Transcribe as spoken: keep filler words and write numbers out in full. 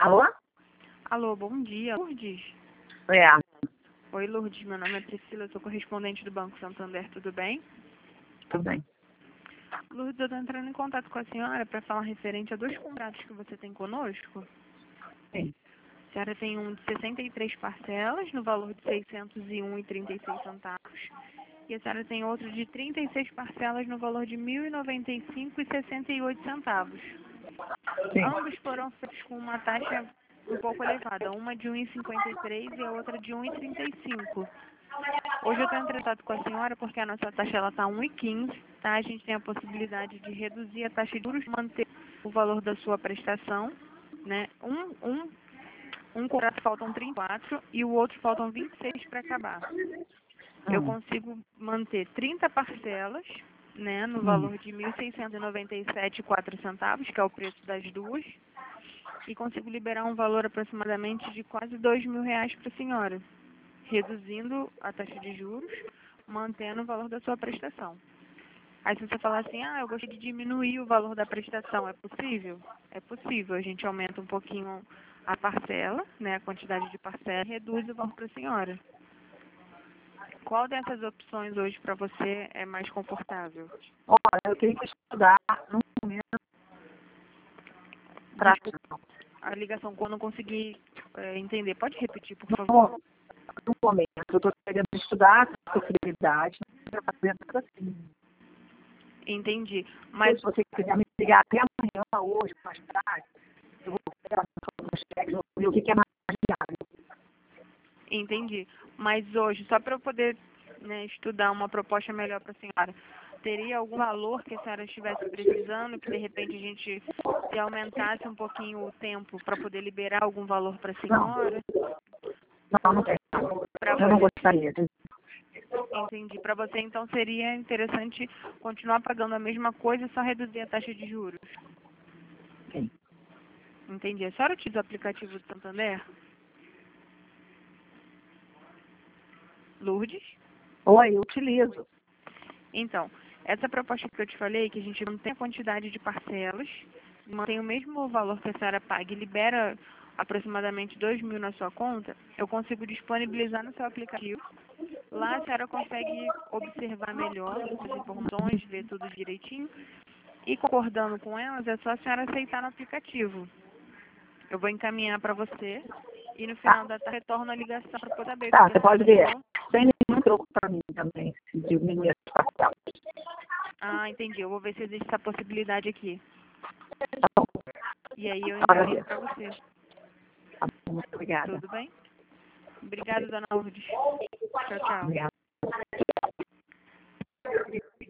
Alô? Alô, bom dia, Lourdes. É, Oi, Lourdes, meu nome é Priscila, eu sou correspondente do Banco Santander, tudo bem? tudo bem. Lourdes, eu estou entrando em contato com a senhora para falar referente a dois contratos que você tem conosco. Sim. A senhora tem um de sessenta e três parcelas, no valor de seiscentos e um reais e trinta e seis centavos. E a senhora tem outro de trinta e seis parcelas, no valor de mil e noventa e cinco reais e sessenta e oito centavos. Sim. Ambos foram feitos com uma taxa um pouco elevada, uma de um real e cinquenta e três centavos e a outra de um real e trinta e cinco centavos. Hoje eu estou em contato com a senhora porque a nossa taxa ela está um real e quinze centavos, tá? A gente tem a possibilidade de reduzir a taxa de juros, manter o valor da sua prestação, né? Um, um, um contrato faltam trinta e quatro e o outro faltam vinte e seis para acabar. Eu Hum, consigo manter trinta parcelas, né, no hum. valor de mil seiscentos e noventa e sete reais e quatro centavos, que é o preço das duas, e consigo liberar um valor aproximadamente de quase dois mil reais para a senhora, reduzindo a taxa de juros, mantendo o valor da sua prestação. Aí se você falar assim, ah, eu gostaria de diminuir o valor da prestação, é possível? É possível, a gente aumenta um pouquinho a parcela, né, a quantidade de parcela, e reduz o valor para a senhora. Qual dessas opções hoje para você é mais confortável? Olha, eu tenho que estudar no momento pra... Desculpa a ligação, quando eu não consegui é, entender. Pode repetir, por no, favor? no momento. Eu estou querendo estudar com possibilidade, não estou fazendo nada assim. Entendi. Mas Mas, se você quiser me ligar até amanhã, hoje, mais tarde, eu vou pegar nos cheques, vou ver o que que é mais viável. entendi. Mas hoje, só para eu poder, né, estudar uma proposta melhor para a senhora, teria algum valor que a senhora estivesse precisando, que de repente a gente se aumentasse um pouquinho o tempo para poder liberar algum valor para a Não, senhora? não, não tem. Para Eu não você, gostaria. de- entendi. Para você, então, seria interessante continuar pagando a mesma coisa, só reduzir a taxa de juros? Sim. Entendi. A senhora utiliza o aplicativo do Santander? Lourdes? Oi, eu utilizo. Então, essa proposta que eu te falei, que a gente mantém a quantidade de parcelas, mantém o mesmo valor que a senhora paga e libera aproximadamente dois mil na sua conta, eu consigo disponibilizar no seu aplicativo. Lá a senhora consegue observar melhor as informações, ver tudo direitinho. E concordando com elas, é só a senhora aceitar no aplicativo. Eu vou encaminhar para você e no final Tá, da tarde retorno a ligação para poder saber o que tá, que a você senhora pode ver. achou. Sem nenhum troco para mim também, se diminuir as parcelas. Ah, entendi. Eu vou ver se existe essa possibilidade aqui. Tá bom, E aí eu encaminho agradeço. para você. Tá bom, muito obrigada. Tudo bem? Obrigada, dona Lourdes. Tchau, tchau. Obrigada.